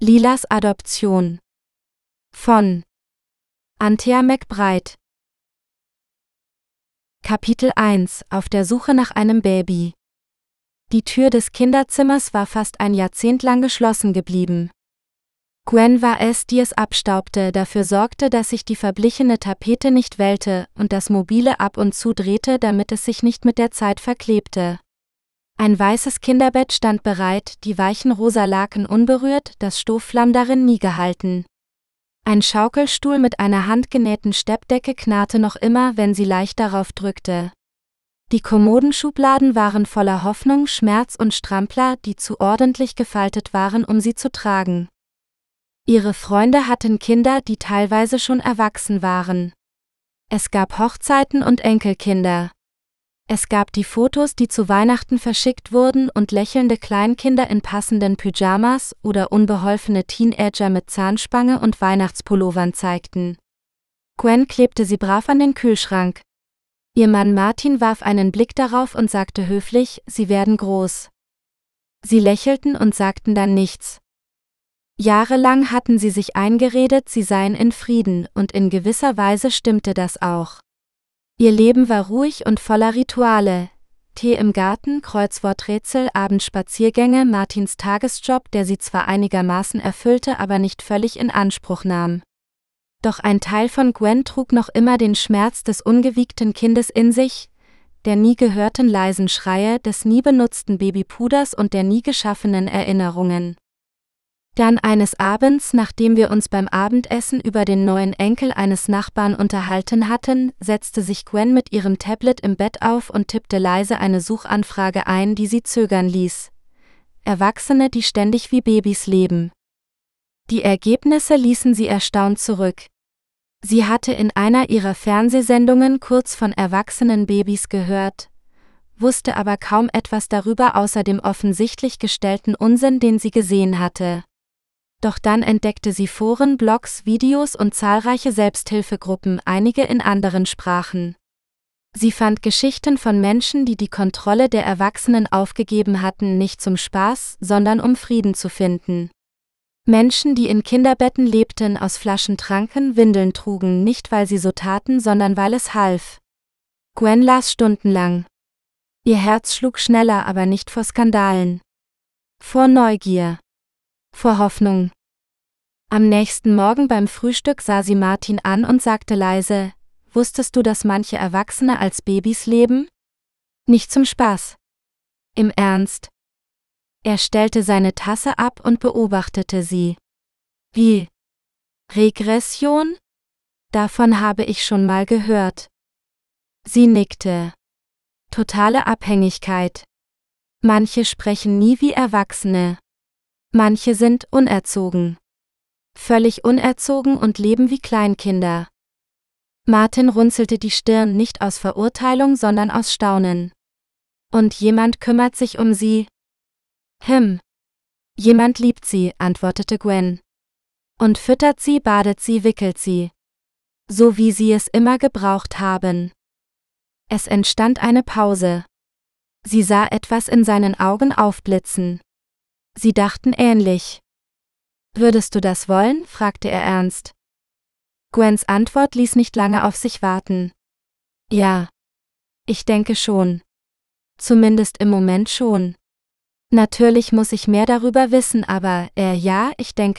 Lilas Adoption von Anthea McBride. Kapitel 1: Auf der Suche nach einem Baby. Die Tür des Kinderzimmers war fast ein Jahrzehnt lang geschlossen geblieben. Gwen war es, die es abstaubte, dafür sorgte, dass sich die verblichene Tapete nicht wellte und das Mobile ab und zu drehte, damit es sich nicht mit der Zeit verklebte. Ein weißes Kinderbett stand bereit, die weichen rosa Laken unberührt, das Stofflamm darin nie gehalten. Ein Schaukelstuhl mit einer handgenähten Steppdecke knarrte noch immer, wenn sie leicht darauf drückte. Die Kommodenschubladen waren voller Hoffnung, Schmerz und Strampler, die zu ordentlich gefaltet waren, um sie zu tragen. Ihre Freunde hatten Kinder, die teilweise schon erwachsen waren. Es gab Hochzeiten und Enkelkinder. Es gab die Fotos, die zu Weihnachten verschickt wurden und lächelnde Kleinkinder in passenden Pyjamas oder unbeholfene Teenager mit Zahnspange und Weihnachtspullovern zeigten. Gwen klebte sie brav an den Kühlschrank. Ihr Mann Martin warf einen Blick darauf und sagte höflich, sie werden groß. Sie lächelten und sagten dann nichts. Jahrelang hatten sie sich eingeredet, sie seien in Frieden, und in gewisser Weise stimmte das auch. Ihr Leben war ruhig und voller Rituale. Tee im Garten, Kreuzworträtsel, Abendspaziergänge, Martins Tagesjob, der sie zwar einigermaßen erfüllte, aber nicht völlig in Anspruch nahm. Doch ein Teil von Gwen trug noch immer den Schmerz des ungewiegten Kindes in sich, der nie gehörten leisen Schreie, des nie benutzten Babypuders und der nie geschaffenen Erinnerungen. Dann eines Abends, nachdem wir uns beim Abendessen über den neuen Enkel eines Nachbarn unterhalten hatten, setzte sich Gwen mit ihrem Tablet im Bett auf und tippte leise eine Suchanfrage ein, die sie zögern ließ. Erwachsene, die ständig wie Babys leben. Die Ergebnisse ließen sie erstaunt zurück. Sie hatte in einer ihrer Fernsehsendungen kurz von erwachsenen Babys gehört, wusste aber kaum etwas darüber außer dem offensichtlich gestellten Unsinn, den sie gesehen hatte. Doch dann entdeckte sie Foren, Blogs, Videos und zahlreiche Selbsthilfegruppen, einige in anderen Sprachen. Sie fand Geschichten von Menschen, die die Kontrolle der Erwachsenen aufgegeben hatten, nicht zum Spaß, sondern um Frieden zu finden. Menschen, die in Kinderbetten lebten, aus Flaschen tranken, Windeln trugen, nicht weil sie so taten, sondern weil es half. Gwen las stundenlang. Ihr Herz schlug schneller, aber nicht vor Skandalen. Vor Neugier. Vor Hoffnung. Am nächsten Morgen beim Frühstück sah sie Martin an und sagte leise, »Wusstest du, dass manche Erwachsene als Babys leben? Nicht zum Spaß. Im Ernst?« Er stellte seine Tasse ab und beobachtete sie. »Wie? Regression? Davon habe ich schon mal gehört.« Sie nickte. »Totale Abhängigkeit. Manche sprechen nie wie Erwachsene. Manche sind unerzogen. Völlig unerzogen und leben wie Kleinkinder.« Martin runzelte die Stirn, nicht aus Verurteilung, sondern aus Staunen. »Und jemand kümmert sich um sie?« Jemand liebt sie«, antwortete Gwen. »Und füttert sie, badet sie, wickelt sie. So wie sie es immer gebraucht haben.« Es entstand eine Pause. Sie sah etwas in seinen Augen aufblitzen. Sie dachten ähnlich. »Würdest du das wollen?«, fragte er ernst. Gwens Antwort ließ nicht lange auf sich warten. »Ja. Ich denke schon. Zumindest im Moment schon. Natürlich muss ich mehr darüber wissen, aber, ja, ich denke